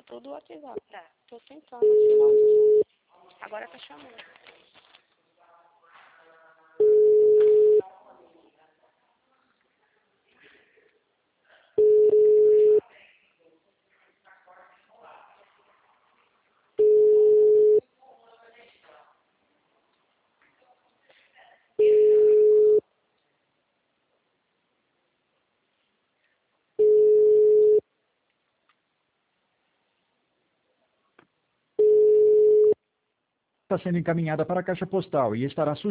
tudo do WhatsApp. Tá. Tô tentando no finalzinho. Agora tá chamando. Está sendo encaminhada para a caixa postal e estará